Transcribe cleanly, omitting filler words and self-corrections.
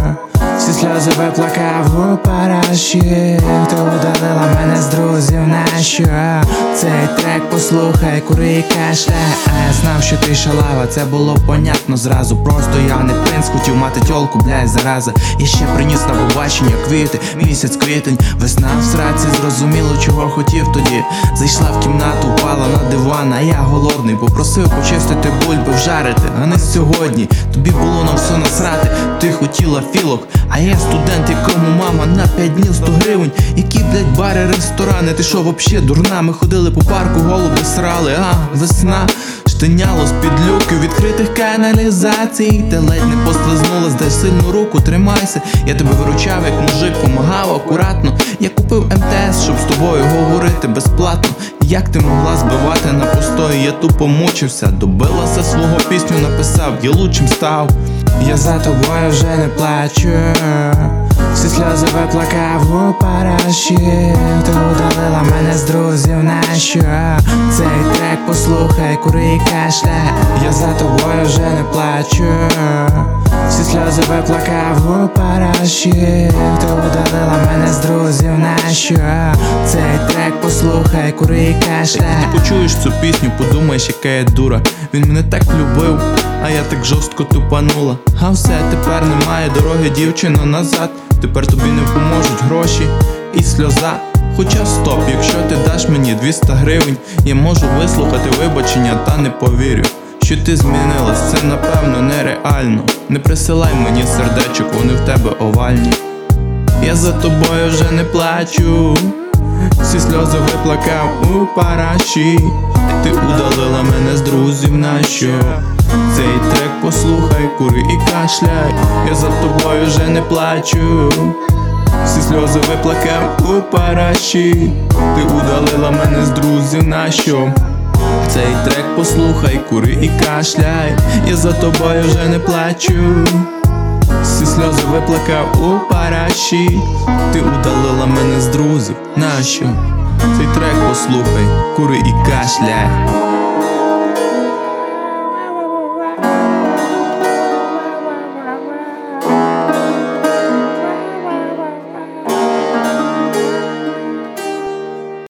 всі сльози виплакав у параші. Ти удалила мене з друзів, нащо? Цей трек послухай, кури і кашляй. А я знав, що ти шалава, це було понятно зразу. Просто я не принц, хотів мати тьолку, блядь, зараза. Я ще приніс на побачення квіти, місяць квітень, весна в сраці, зрозуміло, чого хотів тоді. Зайшла в кімнату, впала на диван, а я голодний, попросив почистити бульби, вжарити, а не сьогодні. Тобі було на все насрати, ти хотіла філок, а я студент, якому мама на 5 днів 100 гривень. Які, блядь, бари, ресторани, ти що вообще дурна? Ми ходили по парку, голуби срали, весна штиняло з-під люків відкритих каналізацій. Ти ледь не послизнулась, дай сильну руку, тримайся. Я тебе виручав, як мужик, помагав акуратно. Я купив МТС, щоб з тобою говорити безплатно. Як ти могла збивати на пустої? Я тупо мучився, добилася свого, пісню написав, я лучшим став. Я за тобою вже не плачу, всі сльози виплакав у параші. Ти удалила мене з друзів, нащо? Цей трек послухай, кури і кашляй. Я за тобою вже не плачу, всі сльози виплакав у параші. Ти удалила мене з друзів, нащо? Цей трек послухай, кури і кашляй. Як ти почуєш цю пісню, подумаєш, яка я дура. Він мене так любив, а я так жорстко тупанула. А все, тепер немає дороги, дівчино, назад. Тепер тобі не поможуть гроші і сльоза. Хоча стоп, якщо ти даш мені 200 гривень, я можу вислухати вибачення, та не повірю, що ти змінилась, це напевно нереально. Не присилай мені сердечок, вони в тебе овальні. Я за тобою вже не плачу, всі сльози виплакав у параші. Ти удалила мене з друзів, нащо? Цей трек послухай, кури і кашляй. Я за тобою вже не плачу, всі сльози виплакав у параші. Ти удалила мене з друзів, нащо? Цей трек послухай, кури і кашляй. Я за тобою вже не плачу, всі сльози виплакав у параші. Ти удалила мене з друзів, нащо? Цей трек послухай, кури і кашляй.